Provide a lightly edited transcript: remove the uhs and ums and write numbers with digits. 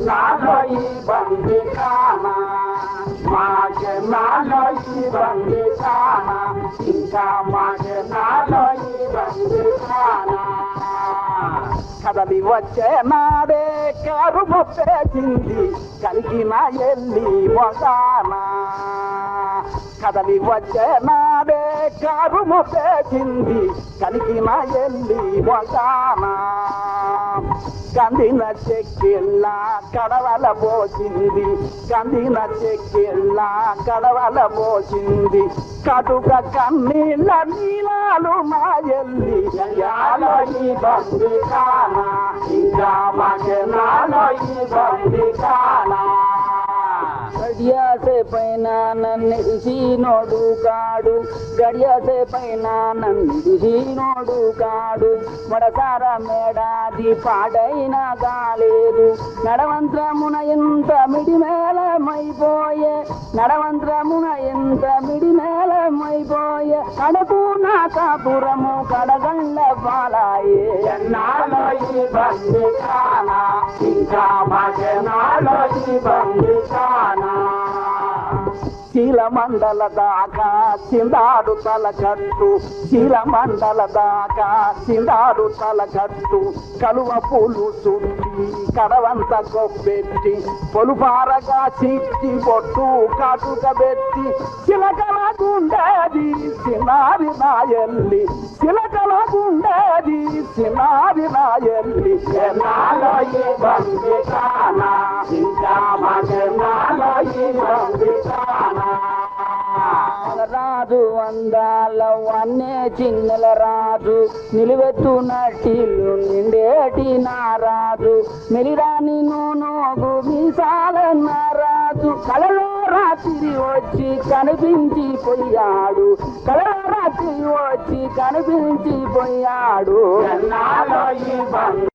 నాలో ఈ బంది కానా మాకే నాలో ఈ బంది కానా ఇంకా మాకే నాలో ఈ బంది కానా కదలి వచ్చే నాడే కరుము పేచింది కలిగిన ఎల్లి మొగానా కదలి వచ్చే నాడే కరుము పేచింది కలిగిన ఎల్లి మొగానా కందిన చెక్కిళ్ళ కడవల పోసింది కందిన చెక్కిళ్ళ కడవల పోసింది కటుక కన్నీళ్ళ నీలాలు మా ఎల్లి యాలో ఈ బంది కానా ఇంకా మాకే నాలో ఈ బంది కానా గడియాసే పైన నన్నిడిసినోడు కాడు గడియాసే పైన నన్నిడిసినోడు కాడు మడసార మేడాది పాడైన కాలేదు నడవంత్రమున ఎంత మిడిమేళమైపోయే నడవంత్రమున ఎంత మిడిమేళమైపోయే కడకు నా కాపురము కడగండ్ల పాలాయే నాలో ఈ బంది కానా ఇంకా మాకే నాలో ఈ బంది కానా శీలమండల దాకా చిందాడు తలకట్టు శీలమండల దాకా చిందాడు తలకట్టు కలువ పూలు చుట్టి కడవంత కొబ్బెట్టి పొలుపారగా చిట్టి బొట్టు కాటుక పెట్టి చిలకల గుండేది చిన్నారి నా ఎల్లి చిలకల గుండేది చిన్నారి నా ఎల్లి నాలో ఈ బంది కానా ఇంకా మాకే నాలో ఈ బంది కానా రాజు అందాల వన్నే చిన్నెల రాజు నిలువెత్తు నటిల్లు నిండేటి నారాజు మెలిరాని నూనోగు మీసాల నారాజు కలలో రాత్రి వచ్చి కనిపించి పోయాడు కలలో రాత్రి వచ్చి కనిపించి పోయాడు నాలో ఈ బంది